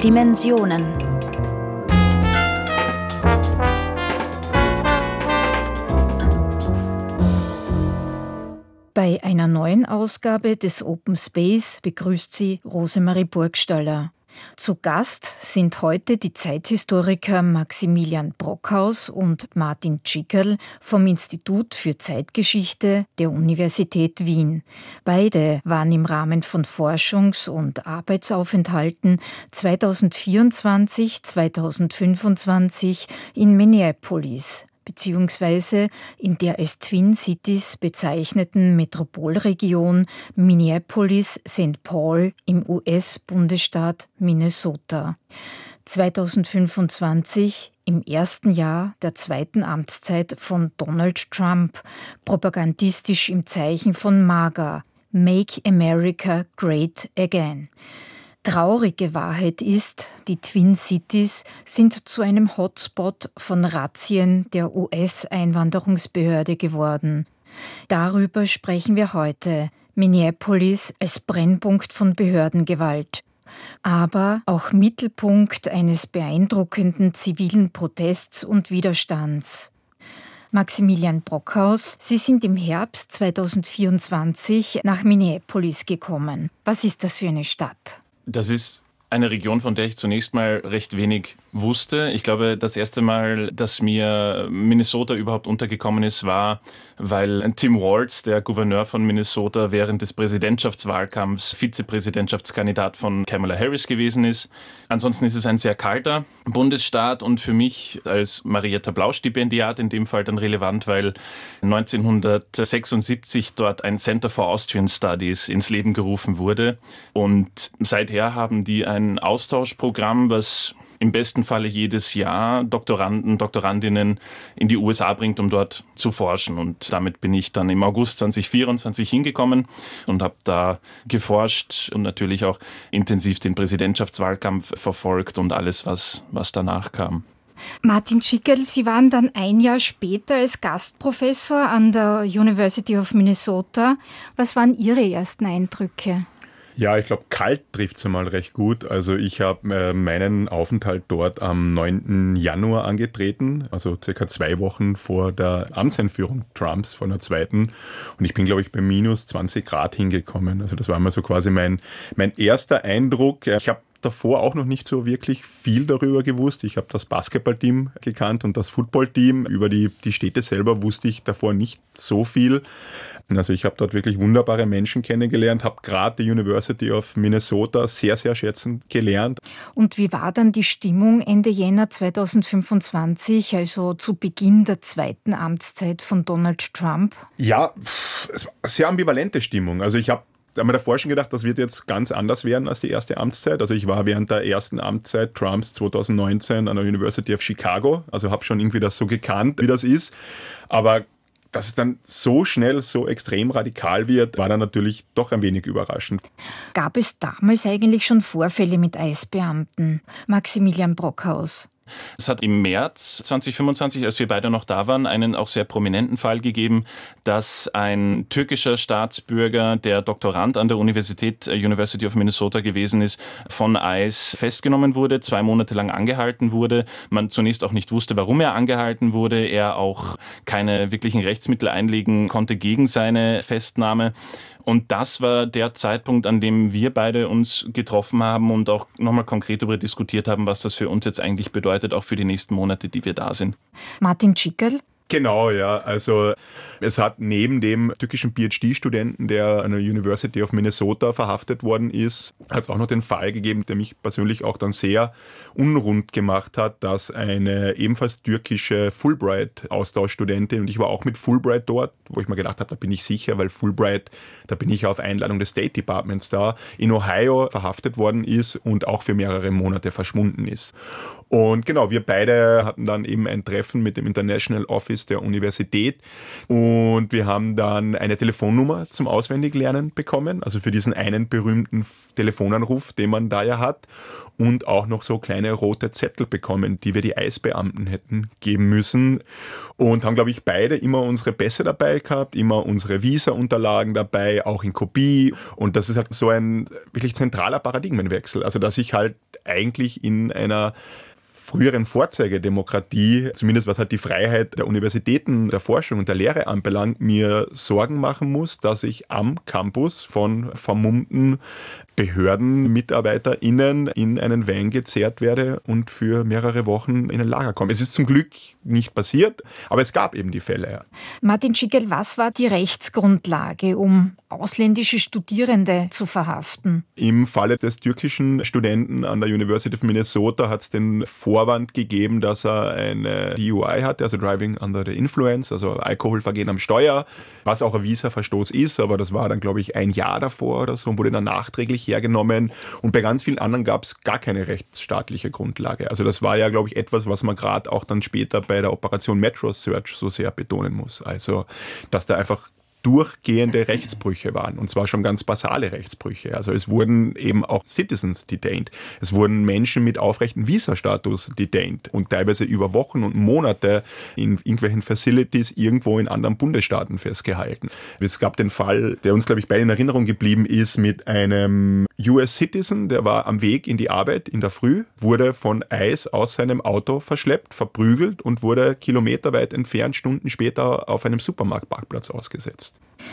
Dimensionen. Bei einer neuen Ausgabe des Open Space begrüßt sie Rosemarie Burgstaller. Zu Gast sind heute die Zeithistoriker Maximilian Brockhaus und Martin Tschickerl vom Institut für Zeitgeschichte der Universität Wien. Beide waren im Rahmen von Forschungs- und Arbeitsaufenthalten 2024-2025 in Minneapolis beziehungsweise in der als Twin Cities bezeichneten Metropolregion Minneapolis-St. Paul im US-Bundesstaat Minnesota. 2025, im ersten Jahr der zweiten Amtszeit von Donald Trump, propagandistisch im Zeichen von MAGA, Make America Great Again. Traurige Wahrheit ist, die Twin Cities sind zu einem Hotspot von Razzien der US-Einwanderungsbehörde geworden. Darüber sprechen wir heute. Minneapolis als Brennpunkt von Behördengewalt, aber auch Mittelpunkt eines beeindruckenden zivilen Protests und Widerstands. Maximilian Brockhaus, Sie sind im Herbst 2024 nach Minneapolis gekommen. Was ist das für eine Stadt? Das ist eine Region, von der ich zunächst mal recht wenig wusste. Ich glaube, das erste Mal, dass mir Minnesota überhaupt untergekommen ist, war, weil Tim Walz, der Gouverneur von Minnesota, während des Präsidentschaftswahlkampfs Vizepräsidentschaftskandidat von Kamala Harris gewesen ist. Ansonsten ist es ein sehr kalter Bundesstaat und für mich als Marietta-Blau-Stipendiat in dem Fall dann relevant, weil 1976 dort ein Center for Austrian Studies ins Leben gerufen wurde. Und seither haben die ein Austauschprogramm, was im besten Falle jedes Jahr Doktoranden, Doktorandinnen in die USA bringt, um dort zu forschen. Und damit bin ich dann im August 2024 hingekommen und habe da geforscht und natürlich auch intensiv den Präsidentschaftswahlkampf verfolgt und alles, was danach kam. Martin Tschickerl, Sie waren dann ein Jahr später als Gastprofessor an der University of Minnesota. Was waren Ihre ersten Eindrücke? Ja, ich glaube, kalt trifft es einmal recht gut. Also ich habe meinen Aufenthalt dort am 9. Januar angetreten, also circa 2 Wochen vor der Amtseinführung Trumps, von der zweiten. Und ich bin, glaube ich, bei minus 20 Grad hingekommen. Also das war mal so quasi mein erster Eindruck. Ich habe davor auch noch nicht so wirklich viel darüber gewusst. Ich habe das Basketballteam gekannt und das Footballteam. Über die Städte selber wusste ich davor nicht so viel. Also ich habe dort wirklich wunderbare Menschen kennengelernt, habe gerade die University of Minnesota sehr, sehr schätzen gelernt. Und wie war dann die Stimmung Ende Jänner 2025, also zu Beginn der zweiten Amtszeit von Donald Trump? Ja, es war eine sehr ambivalente Stimmung. Also ich habe mir davor schon gedacht, das wird jetzt ganz anders werden als die erste Amtszeit. Also ich war während der ersten Amtszeit Trumps 2019 an der University of Chicago, also habe schon irgendwie das so gekannt, wie das ist. Aber dass es dann so schnell, so extrem radikal wird, war dann natürlich doch ein wenig überraschend. Gab es damals eigentlich schon Vorfälle mit Eisbeamten? Maximilian Brockhaus. Es hat im März 2025, als wir beide noch da waren, einen auch sehr prominenten Fall gegeben, dass ein türkischer Staatsbürger, der Doktorand an der University of Minnesota gewesen ist, von ICE festgenommen wurde, 2 Monate lang angehalten wurde. Man zunächst auch nicht wusste, warum er angehalten wurde. Er auch keine wirklichen Rechtsmittel einlegen konnte gegen seine Festnahme. Und das war der Zeitpunkt, an dem wir beide uns getroffen haben und auch nochmal konkret darüber diskutiert haben, was das für uns jetzt eigentlich bedeutet, auch für die nächsten Monate, die wir da sind. Martin Tschickerl. Genau, ja. Also es hat neben dem türkischen PhD-Studenten, der an der University of Minnesota verhaftet worden ist, hat es auch noch den Fall gegeben, der mich persönlich auch dann sehr unrund gemacht hat, dass eine ebenfalls türkische Fulbright-Austauschstudentin, und ich war auch mit Fulbright dort, wo ich mir gedacht habe, da bin ich sicher, weil Fulbright, da bin ich auf Einladung des State Departments da, in Ohio verhaftet worden ist und auch für mehrere Monate verschwunden ist. Und genau, wir beide hatten dann eben ein Treffen mit dem International Office der Universität und wir haben dann eine Telefonnummer zum Auswendiglernen bekommen, also für diesen einen berühmten Telefonanruf, den man da ja hat, und auch noch so kleine rote Zettel bekommen, die wir die Eisbeamten hätten geben müssen, und haben, glaube ich, beide immer unsere Pässe dabei gehabt, immer unsere Visa-Unterlagen dabei, auch in Kopie, und das ist halt so ein wirklich zentraler Paradigmenwechsel, also dass ich halt eigentlich in einer früheren Vorzeigedemokratie, zumindest was halt die Freiheit der Universitäten, der Forschung und der Lehre anbelangt, mir Sorgen machen muss, dass ich am Campus von vermummten BehördenmitarbeiterInnen in einen Van gezerrt werde und für mehrere Wochen in ein Lager komme. Es ist zum Glück nicht passiert, aber es gab eben die Fälle. Martin Schickel, was war die Rechtsgrundlage, um ausländische Studierende zu verhaften? Im Falle des türkischen Studenten an der University of Minnesota hat es den Vorwand gegeben, dass er eine DUI hatte, also Driving Under the Influence, also Alkoholvergehen am Steuer, was auch ein Visa-Verstoß ist, aber das war dann, glaube ich, ein Jahr davor oder so und wurde dann nachträglich hergenommen. Und bei ganz vielen anderen gab es gar keine rechtsstaatliche Grundlage. Also das war ja, glaube ich, etwas, was man gerade auch dann später bei der Operation Metro Search so sehr betonen muss. Also, dass da einfach durchgehende Rechtsbrüche waren, und zwar schon ganz basale Rechtsbrüche. Also es wurden eben auch Citizens detained. Es wurden Menschen mit aufrechtem Visa-Status detained und teilweise über Wochen und Monate in irgendwelchen Facilities irgendwo in anderen Bundesstaaten festgehalten. Es gab den Fall, der uns, glaube ich, beide in Erinnerung geblieben ist, mit einem US-Citizen, der war am Weg in die Arbeit in der Früh, wurde von ICE aus seinem Auto verschleppt, verprügelt und wurde kilometerweit entfernt Stunden später auf einem Supermarktparkplatz ausgesetzt.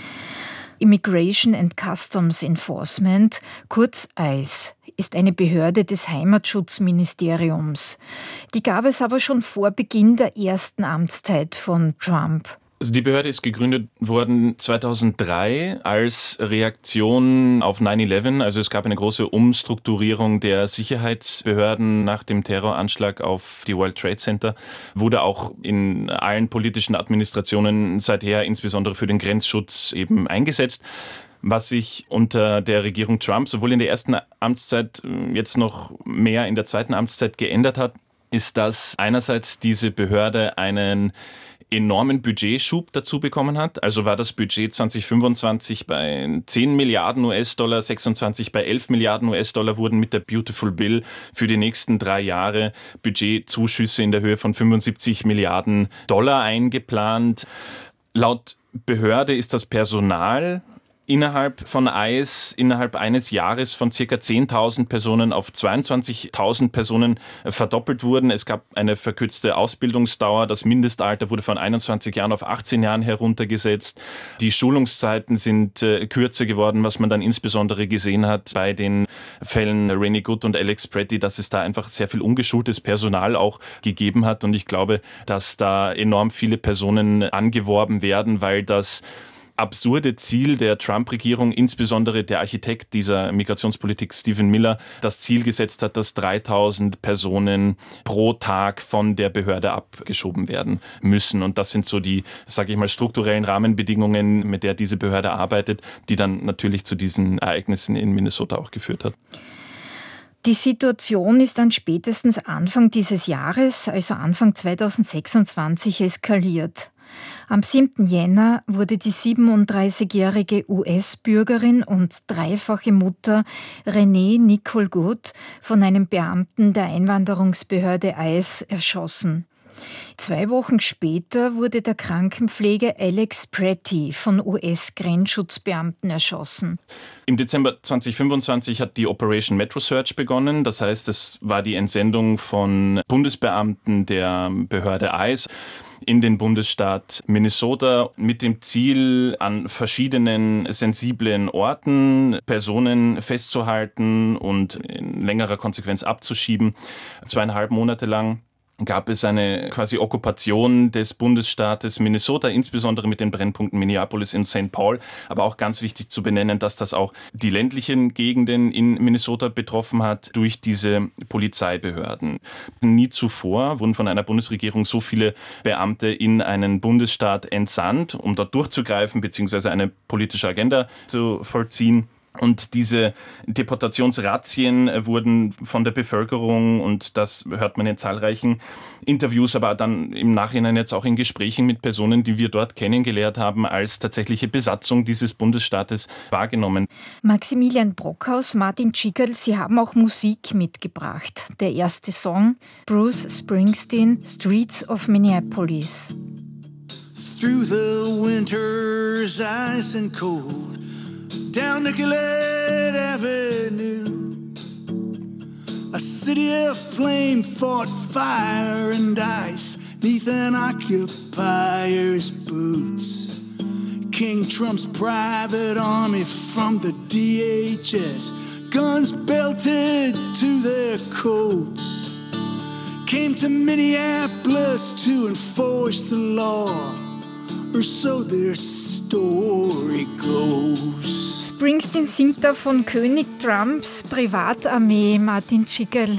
Immigration and Customs Enforcement, kurz ICE, ist eine Behörde des Heimatschutzministeriums. Die gab es aber schon vor Beginn der ersten Amtszeit von Trump. Also die Behörde ist gegründet worden 2003 als Reaktion auf 9/11. Also es gab eine große Umstrukturierung der Sicherheitsbehörden nach dem Terroranschlag auf die World Trade Center. Wurde auch in allen politischen Administrationen seither insbesondere für den Grenzschutz eben eingesetzt. Was sich unter der Regierung Trump sowohl in der ersten Amtszeit, jetzt noch mehr in der zweiten Amtszeit geändert hat, ist, dass einerseits diese Behörde einen enormen Budgetschub dazu bekommen hat. Also war das Budget 2025 bei 10 Milliarden US-Dollar, 26 bei 11 Milliarden US-Dollar wurden mit der Beautiful Bill für die nächsten 3 Jahre Budgetzuschüsse in der Höhe von 75 Milliarden Dollar eingeplant. Laut Behörde ist das Personal innerhalb von ICE innerhalb eines Jahres von ca. 10.000 Personen auf 22.000 Personen verdoppelt wurden. Es gab eine verkürzte Ausbildungsdauer. Das Mindestalter wurde von 21 Jahren auf 18 Jahren heruntergesetzt. Die Schulungszeiten sind kürzer geworden, was man dann insbesondere gesehen hat bei den Fällen Rennie Good und Alex Pretty, dass es da einfach sehr viel ungeschultes Personal auch gegeben hat. Und ich glaube, dass da enorm viele Personen angeworben werden, weil das absurde Ziel der Trump-Regierung, insbesondere der Architekt dieser Migrationspolitik Stephen Miller, das Ziel gesetzt hat, dass 3.000 Personen pro Tag von der Behörde abgeschoben werden müssen. Und das sind so die, sage ich mal, strukturellen Rahmenbedingungen, mit der diese Behörde arbeitet, die dann natürlich zu diesen Ereignissen in Minnesota auch geführt hat. Die Situation ist dann spätestens Anfang dieses Jahres, also Anfang 2026, eskaliert. Am 7. Jänner wurde die 37-jährige US-Bürgerin und dreifache Mutter Renee Nicole Good von einem Beamten der Einwanderungsbehörde ICE erschossen. 2 Wochen später wurde der Krankenpfleger Alex Pretty von US-Grenzschutzbeamten erschossen. Im Dezember 2025 hat die Operation Metro Search begonnen. Das heißt, es war die Entsendung von Bundesbeamten der Behörde ICE in den Bundesstaat Minnesota mit dem Ziel, an verschiedenen sensiblen Orten Personen festzuhalten und in längerer Konsequenz abzuschieben. 2,5 Monate lang gab es eine quasi Okkupation des Bundesstaates Minnesota, insbesondere mit den Brennpunkten Minneapolis und St. Paul. Aber auch ganz wichtig zu benennen, dass das auch die ländlichen Gegenden in Minnesota betroffen hat durch diese Polizeibehörden. Nie zuvor wurden von einer Bundesregierung so viele Beamte in einen Bundesstaat entsandt, um dort durchzugreifen bzw. eine politische Agenda zu vollziehen. Und diese Deportationsrazzien wurden von der Bevölkerung, und das hört man in zahlreichen Interviews, aber dann im Nachhinein jetzt auch in Gesprächen mit Personen, die wir dort kennengelernt haben, als tatsächliche Besatzung dieses Bundesstaates wahrgenommen. Maximilian Brockhaus, Martin Schickel, Sie haben auch Musik mitgebracht. Der erste Song, Bruce Springsteen, Streets of Minneapolis. Through the winter's ice and cold, down Nicollet Avenue, A city aflame fought fire and ice 'neath an occupier's boots. King Trump's private army from the DHS, guns belted to their coats, came to Minneapolis to enforce the law, or so their story goes. Springsteen singt da von König Trumps Privatarmee, Martin Tschickerl.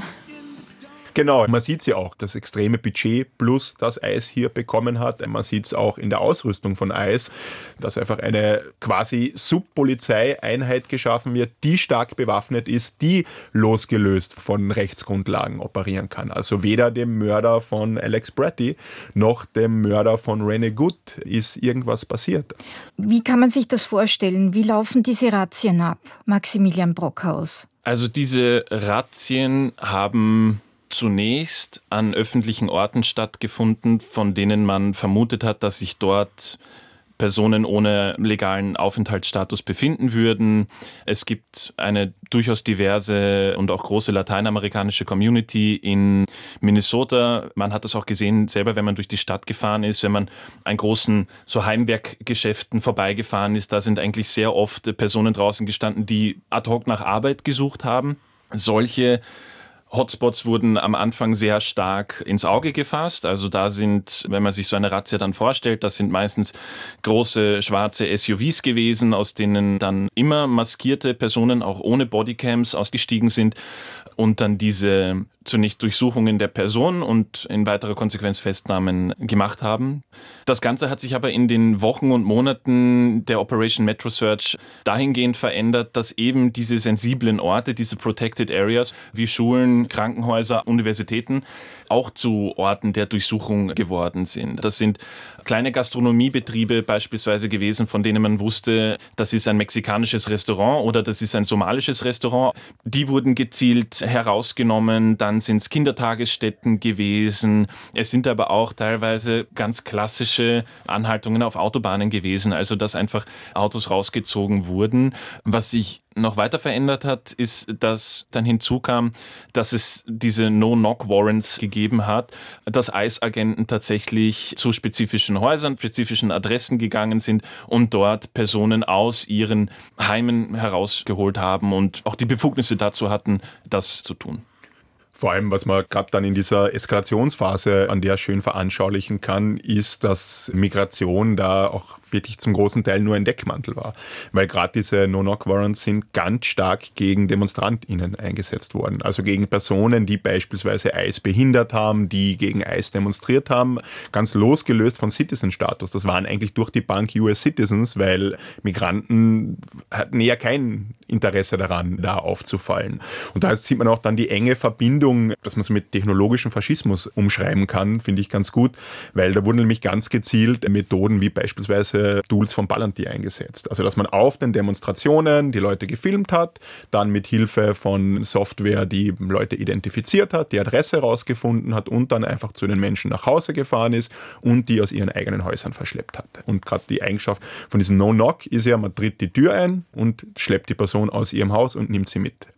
Genau, man sieht es ja auch, das extreme Budget plus das ICE hier bekommen hat. Man sieht es auch in der Ausrüstung von ICE, dass einfach eine quasi Subpolizeieinheit geschaffen wird, die stark bewaffnet ist, die losgelöst von Rechtsgrundlagen operieren kann. Also weder dem Mörder von Alex Bratty noch dem Mörder von Rene Good ist irgendwas passiert. Wie kann man sich das vorstellen? Wie laufen diese Razzien ab, Maximilian Brockhaus? Also diese Razzien haben zunächst an öffentlichen Orten stattgefunden, von denen man vermutet hat, dass sich dort Personen ohne legalen Aufenthaltsstatus befinden würden. Es gibt eine durchaus diverse und auch große lateinamerikanische Community in Minnesota. Man hat das auch gesehen, selber wenn man durch die Stadt gefahren ist, wenn man an großen so Heimwerkgeschäften vorbeigefahren ist, da sind eigentlich sehr oft Personen draußen gestanden, die ad hoc nach Arbeit gesucht haben. Solche Hotspots wurden am Anfang sehr stark ins Auge gefasst. Also da sind, wenn man sich so eine Razzia dann vorstellt, das sind meistens große schwarze SUVs gewesen, aus denen dann immer maskierte Personen auch ohne Bodycams ausgestiegen sind und dann diese zunächst Durchsuchungen der Person und in weiterer Konsequenz Festnahmen gemacht haben. Das Ganze hat sich aber in den Wochen und Monaten der Operation Metro Search dahingehend verändert, dass eben diese sensiblen Orte, diese Protected Areas wie Schulen, Krankenhäuser, Universitäten auch zu Orten der Durchsuchung geworden sind. Das sind kleine Gastronomiebetriebe beispielsweise gewesen, von denen man wusste, das ist ein mexikanisches Restaurant oder das ist ein somalisches Restaurant. Die wurden gezielt herausgenommen, dann sind es Kindertagesstätten gewesen. Es sind aber auch teilweise ganz klassische Anhaltungen auf Autobahnen gewesen, also dass einfach Autos rausgezogen wurden. Was sich noch weiter verändert hat, ist, dass dann hinzukam, dass es diese No-Knock-Warrants gegeben hat, dass ICE-Agenten tatsächlich zu spezifischen Häusern, spezifischen Adressen gegangen sind und dort Personen aus ihren Heimen herausgeholt haben und auch die Befugnisse dazu hatten, das zu tun. Vor allem, was man gerade dann in dieser Eskalationsphase an der schön veranschaulichen kann, ist, dass Migration da auch wirklich zum großen Teil nur ein Deckmantel war. Weil gerade diese No-Knock-Warrants sind ganz stark gegen DemonstrantInnen eingesetzt worden. Also gegen Personen, die beispielsweise ICE behindert haben, die gegen ICE demonstriert haben, ganz losgelöst von Citizen-Status. Das waren eigentlich durch die Bank US Citizens, weil Migranten hatten eher kein Interesse daran, da aufzufallen. Und da sieht man auch dann die enge Verbindung, dass man es mit technologischem Faschismus umschreiben kann, finde ich ganz gut, weil da wurden nämlich ganz gezielt Methoden wie beispielsweise Tools von Palantir eingesetzt. Also dass man auf den Demonstrationen die Leute gefilmt hat, dann mit Hilfe von Software die Leute identifiziert hat, die Adresse rausgefunden hat und dann einfach zu den Menschen nach Hause gefahren ist und die aus ihren eigenen Häusern verschleppt hat. Und gerade die Eigenschaft von diesem No-Knock ist ja, man tritt die Tür ein und schleppt die Person aus ihrem Haus und nimmt sie mit.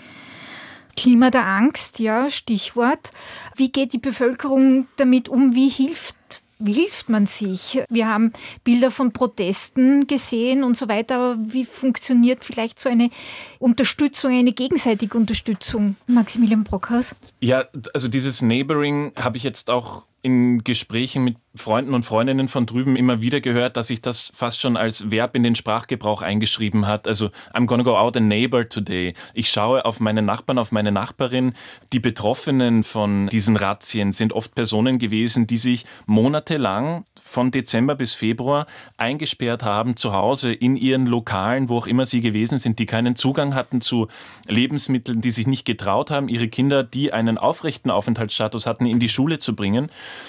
Klima der Angst, ja, Stichwort. Wie geht die Bevölkerung damit um? Wie hilft man sich? Wir haben Bilder von Protesten gesehen und so weiter, aber wie funktioniert vielleicht so eine Unterstützung, eine gegenseitige Unterstützung? Maximilian Brockhaus? Ja, also dieses Neighboring habe ich jetzt auch in Gesprächen mit Freunden und Freundinnen von drüben immer wieder gehört, dass sich das fast schon als Verb in den Sprachgebrauch eingeschrieben hat. Also I'm gonna go out and neighbor today. Ich schaue auf meine Nachbarn, auf meine Nachbarin. Die Betroffenen von diesen Razzien sind oft Personen gewesen, die sich monatelang von Dezember bis Februar eingesperrt haben zu Hause in ihren Lokalen, wo auch immer sie gewesen sind, die keinen Zugang hatten zu Lebensmitteln, die sich nicht getraut haben, ihre Kinder, die einen aufrechten Aufenthaltsstatus hatten, in die Schule zu bringen.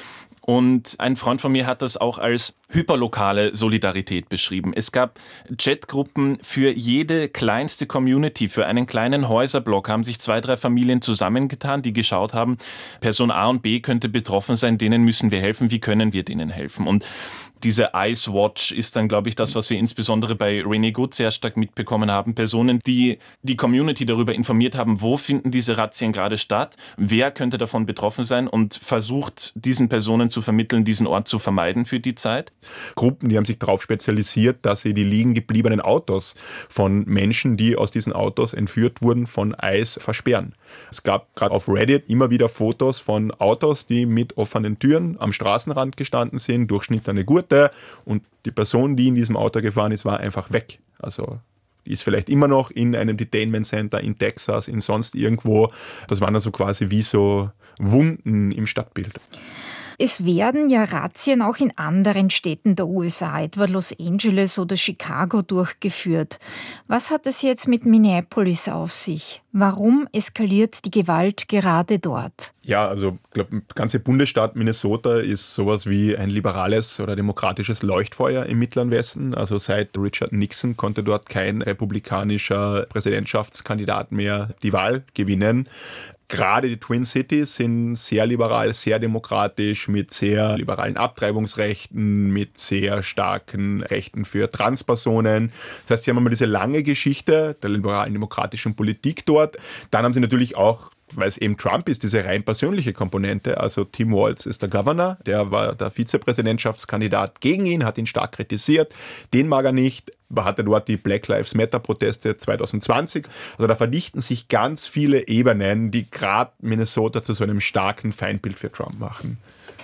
Und ein Freund von mir hat das auch als hyperlokale Solidarität beschrieben. Es gab Chatgruppen für jede kleinste Community, für einen kleinen Häuserblock haben sich 2, 3 Familien zusammengetan, die geschaut haben, Person A und B könnte betroffen sein, denen müssen wir helfen, wie können wir denen helfen? Und diese Ice Watch ist dann, glaube ich, das, was wir insbesondere bei Renee Good sehr stark mitbekommen haben. Personen, die die Community darüber informiert haben, wo finden diese Razzien gerade statt, wer könnte davon betroffen sein und versucht, diesen Personen zu vermitteln, diesen Ort zu vermeiden für die Zeit. Gruppen, die haben sich darauf spezialisiert, dass sie die liegen gebliebenen Autos von Menschen, die aus diesen Autos entführt wurden, von Eis versperren. Es gab gerade auf Reddit immer wieder Fotos von Autos, die mit offenen Türen am Straßenrand gestanden sind, durchschnittene Gurte, und die Person, die in diesem Auto gefahren ist, war einfach weg. Also die ist vielleicht immer noch in einem Detainment Center in Texas, in sonst irgendwo. Das waren also quasi wie so Wunden im Stadtbild. Es werden ja Razzien auch in anderen Städten der USA, etwa Los Angeles oder Chicago, durchgeführt. Was hat es jetzt mit Minneapolis auf sich? Warum eskaliert die Gewalt gerade dort? Ja, also ich glaube, der ganze Bundesstaat Minnesota ist sowas wie ein liberales oder demokratisches Leuchtfeuer im Mittleren Westen. Also seit Richard Nixon konnte dort kein republikanischer Präsidentschaftskandidat mehr die Wahl gewinnen. Gerade die Twin Cities sind sehr liberal, sehr demokratisch, mit sehr liberalen Abtreibungsrechten, mit sehr starken Rechten für Transpersonen. Das heißt, sie haben einmal diese lange Geschichte der liberalen demokratischen Politik dort. Dann haben sie natürlich auch, weil es eben Trump ist, diese rein persönliche Komponente. Also Tim Walz ist der Governor, der war der Vizepräsidentschaftskandidat gegen ihn, hat ihn stark kritisiert. Den mag er nicht. Hatte dort die Black Lives Matter Proteste 2020. Also da verdichten sich ganz viele Ebenen, die gerade Minnesota zu so einem starken Feindbild für Trump machen.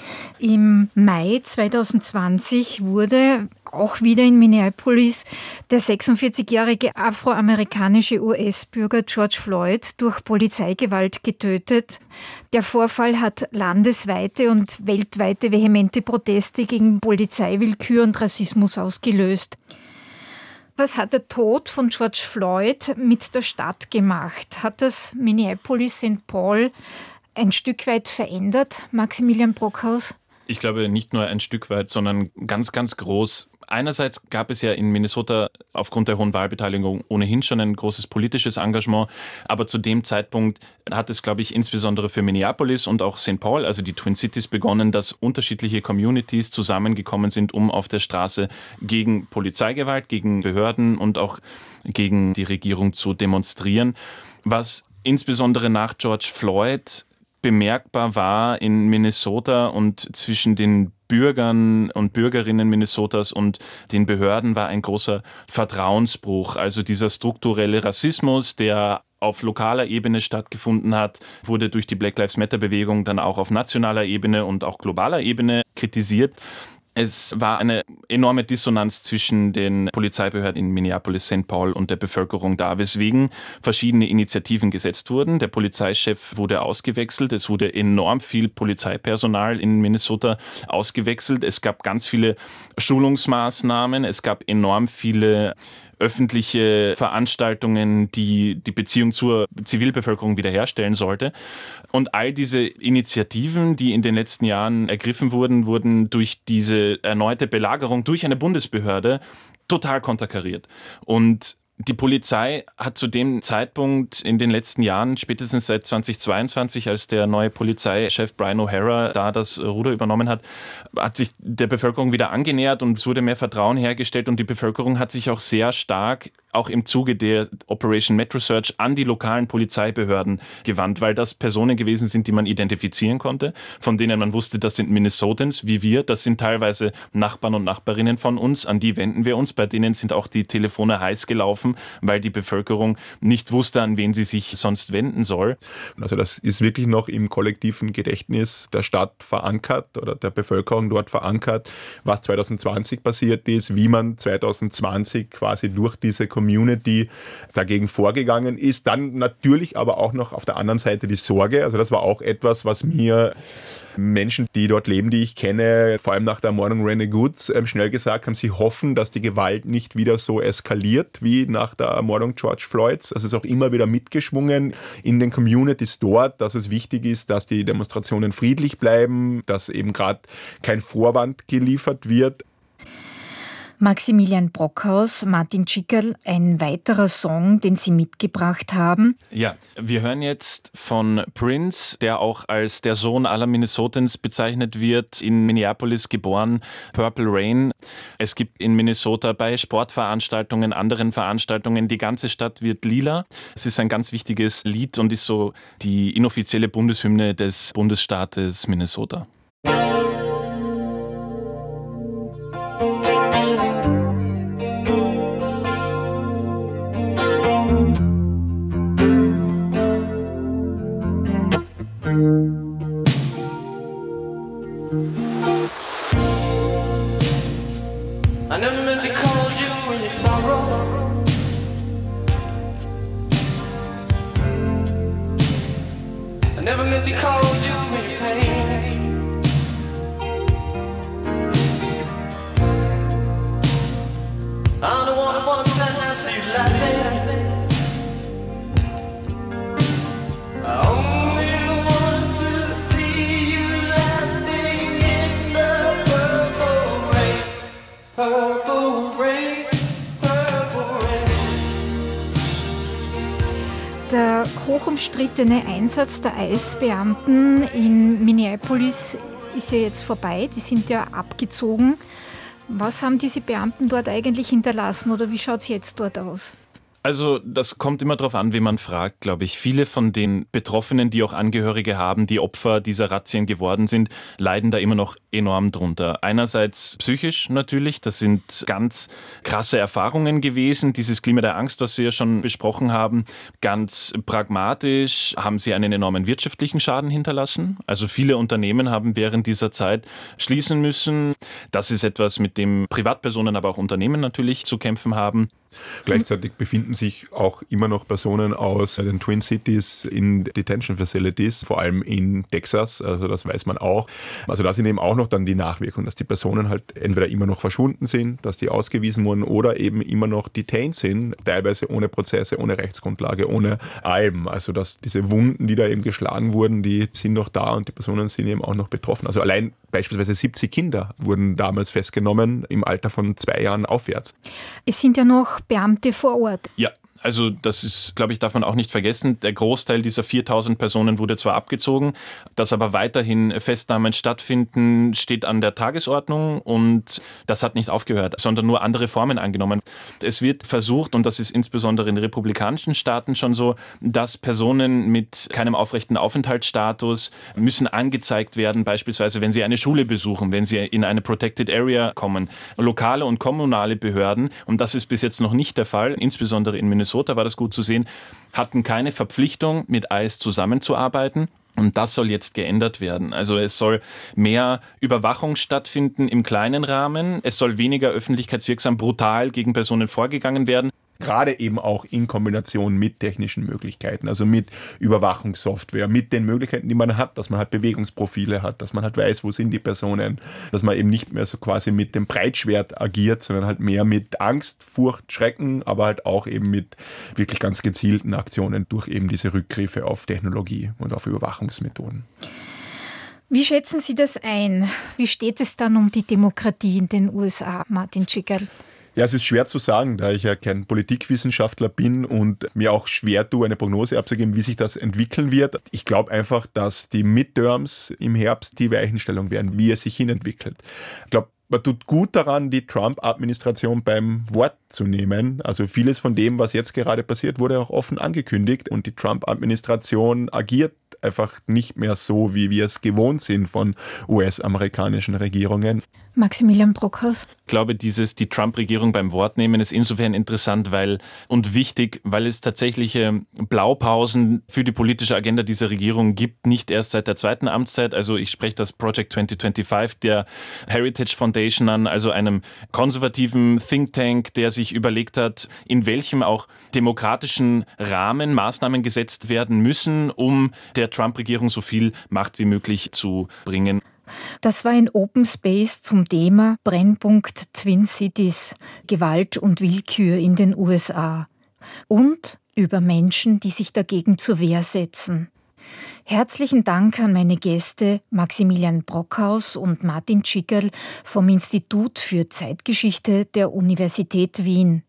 Im Mai 2020 wurde auch wieder in Minneapolis der 46-jährige afroamerikanische US-Bürger George Floyd durch Polizeigewalt getötet. Der Vorfall hat landesweite und weltweite vehemente Proteste gegen Polizeiwillkür und Rassismus ausgelöst. Was hat der Tod von George Floyd mit der Stadt gemacht? Hat das Minneapolis St. Paul ein Stück weit verändert, Maximilian Brockhaus? Ich glaube nicht nur ein Stück weit, sondern ganz, ganz groß. Einerseits gab es ja in Minnesota aufgrund der hohen Wahlbeteiligung ohnehin schon ein großes politisches Engagement, aber zu dem Zeitpunkt hat es, glaube ich, insbesondere für Minneapolis und auch St. Paul, also die Twin Cities, begonnen, dass unterschiedliche Communities zusammengekommen sind, um auf der Straße gegen Polizeigewalt, gegen Behörden und auch gegen die Regierung zu demonstrieren. Was insbesondere nach George Floyd bemerkbar war in Minnesota und zwischen den Bürgern und Bürgerinnen Minnesotas und den Behörden war ein großer Vertrauensbruch. Also dieser strukturelle Rassismus, der auf lokaler Ebene stattgefunden hat, wurde durch die Black Lives Matter Bewegung dann auch auf nationaler Ebene und auch globaler Ebene kritisiert. Es war eine enorme Dissonanz zwischen den Polizeibehörden in Minneapolis, St. Paul und der Bevölkerung da, weswegen verschiedene Initiativen gesetzt wurden. Der Polizeichef wurde ausgewechselt. Es wurde enorm viel Polizeipersonal in Minnesota ausgewechselt. Es gab ganz viele Schulungsmaßnahmen. Es gab enorm viele öffentliche Veranstaltungen, die die Beziehung zur Zivilbevölkerung wiederherstellen sollte. Und all diese Initiativen, die in den letzten Jahren ergriffen wurden, wurden durch diese erneute Belagerung durch eine Bundesbehörde total konterkariert. Und die Polizei hat zu dem Zeitpunkt in den letzten Jahren, spätestens seit 2022, als der neue Polizeichef Brian O'Hara da das Ruder übernommen hat, hat sich der Bevölkerung wieder angenähert und es wurde mehr Vertrauen hergestellt und die Bevölkerung hat sich auch sehr stark, auch im Zuge der Operation Metro Search, an die lokalen Polizeibehörden gewandt, weil das Personen gewesen sind, die man identifizieren konnte, von denen man wusste, das sind Minnesotans wie wir, das sind teilweise Nachbarn und Nachbarinnen von uns, an die wenden wir uns, bei denen sind auch die Telefone heiß gelaufen, weil die Bevölkerung nicht wusste, an wen sie sich sonst wenden soll. Also das ist wirklich noch im kollektiven Gedächtnis der Stadt verankert oder der Bevölkerung dort verankert, was 2020 passiert ist, wie man 2020 quasi durch diese Community Community dagegen vorgegangen ist. Dann natürlich aber auch noch auf der anderen Seite die Sorge. Also das war auch etwas, was mir Menschen, die dort leben, die ich kenne, vor allem nach der Ermordung Renee Goods, schnell gesagt haben, sie hoffen, dass die Gewalt nicht wieder so eskaliert wie nach der Ermordung George Floyds. Also es ist auch immer wieder mitgeschwungen in den Communities dort, dass es wichtig ist, dass die Demonstrationen friedlich bleiben, dass eben gerade kein Vorwand geliefert wird. Maximilian Brockhaus, Martin Tschickerl, ein weiterer Song, den Sie mitgebracht haben. Ja, wir hören jetzt von Prince, der auch als der Sohn aller Minnesotans bezeichnet wird, in Minneapolis geboren, Purple Rain. Es gibt in Minnesota bei Sportveranstaltungen, anderen Veranstaltungen, die ganze Stadt wird lila. Es ist ein ganz wichtiges Lied und ist so die inoffizielle Bundeshymne des Bundesstaates Minnesota. I never meant to call you in your sorrow. I never meant to call you in your pain. I'm the one who wants to have you laughing. I only want to see you laughing in the purple rain. Purple rain, purple rain. Der hochumstrittene Einsatz der Eisbeamten in Minneapolis ist ja jetzt vorbei. Die sind ja abgezogen. Was haben diese Beamten dort eigentlich hinterlassen oder wie schaut es jetzt dort aus? Also das kommt immer darauf an, wie man fragt, glaube ich. Viele von den Betroffenen, die auch Angehörige haben, die Opfer dieser Razzien geworden sind, leiden da immer noch enorm drunter. Einerseits psychisch natürlich, das sind ganz krasse Erfahrungen gewesen, dieses Klima der Angst, was wir ja schon besprochen haben. Ganz pragmatisch haben sie einen enormen wirtschaftlichen Schaden hinterlassen. Also viele Unternehmen haben während dieser Zeit schließen müssen. Das ist etwas, mit dem Privatpersonen, aber auch Unternehmen natürlich zu kämpfen haben. Gleichzeitig befinden sich auch immer noch Personen aus den Twin Cities in Detention Facilities, vor allem in Texas, also das weiß man auch. Also da sind eben auch noch dann die Nachwirkungen, dass die Personen halt entweder immer noch verschwunden sind, dass die ausgewiesen wurden oder eben immer noch detained sind, teilweise ohne Prozesse, ohne Rechtsgrundlage, ohne allem. Also dass diese Wunden, die da eben geschlagen wurden, die sind noch da und die Personen sind eben auch noch betroffen. Also allein beispielsweise 70 Kinder wurden damals festgenommen im Alter von 2 Jahren aufwärts. Es sind ja noch Beamte vor Ort. Ja. Also das ist, glaube ich, darf man auch nicht vergessen. Der Großteil dieser 4.000 Personen wurde zwar abgezogen, dass aber weiterhin Festnahmen stattfinden, steht an der Tagesordnung und das hat nicht aufgehört, sondern nur andere Formen angenommen. Es wird versucht, und das ist insbesondere in republikanischen Staaten schon so, dass Personen mit keinem aufrechten Aufenthaltsstatus müssen angezeigt werden, beispielsweise wenn sie eine Schule besuchen, wenn sie in eine Protected Area kommen. Lokale und kommunale Behörden, und das ist bis jetzt noch nicht der Fall, insbesondere in Minnesota war das gut zu sehen, hatten keine Verpflichtung, mit ICE zusammenzuarbeiten. Und das soll jetzt geändert werden. Also es soll mehr Überwachung stattfinden im kleinen Rahmen. Es soll weniger öffentlichkeitswirksam brutal gegen Personen vorgegangen werden. Gerade eben auch in Kombination mit technischen Möglichkeiten, also mit Überwachungssoftware, mit den Möglichkeiten, die man hat, dass man halt Bewegungsprofile hat, dass man halt weiß, wo sind die Personen, dass man eben nicht mehr so quasi mit dem Breitschwert agiert, sondern halt mehr mit Angst, Furcht, Schrecken, aber halt auch eben mit wirklich ganz gezielten Aktionen durch eben diese Rückgriffe auf Technologie und auf Überwachungsmethoden. Wie schätzen Sie das ein? Wie steht es dann um die Demokratie in den USA, Martin Tschickerl? Ja, es ist schwer zu sagen, da ich ja kein Politikwissenschaftler bin und mir auch schwer tue, eine Prognose abzugeben, wie sich das entwickeln wird. Ich glaube einfach, dass die Midterms im Herbst die Weichenstellung werden, wie es sich hinentwickelt. Ich glaube, man tut gut daran, die Trump-Administration beim Wort zu nehmen. Also vieles von dem, was jetzt gerade passiert, wurde auch offen angekündigt und die Trump-Administration agiert einfach nicht mehr so, wie wir es gewohnt sind von US-amerikanischen Regierungen. Maximilian Brockhaus. Ich glaube, die Trump-Regierung beim Wort nehmen ist insofern interessant und wichtig, weil es tatsächliche Blaupausen für die politische Agenda dieser Regierung gibt, nicht erst seit der zweiten Amtszeit. Also ich spreche das Project 2025 der Heritage Foundation Foundation an, also einem konservativen Think Tank, der sich überlegt hat, in welchem auch demokratischen Rahmen Maßnahmen gesetzt werden müssen, um der Trump-Regierung so viel Macht wie möglich zu bringen. Das war ein Open Space zum Thema Brennpunkt Twin Cities, Gewalt und Willkür in den USA. Und über Menschen, die sich dagegen zur Wehr setzen. Herzlichen Dank an meine Gäste Maximilian Brockhaus und Martin Tschickerl vom Institut für Zeitgeschichte der Universität Wien.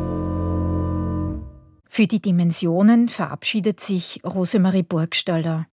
Für die Dimensionen verabschiedet sich Rosemarie Burgstaller.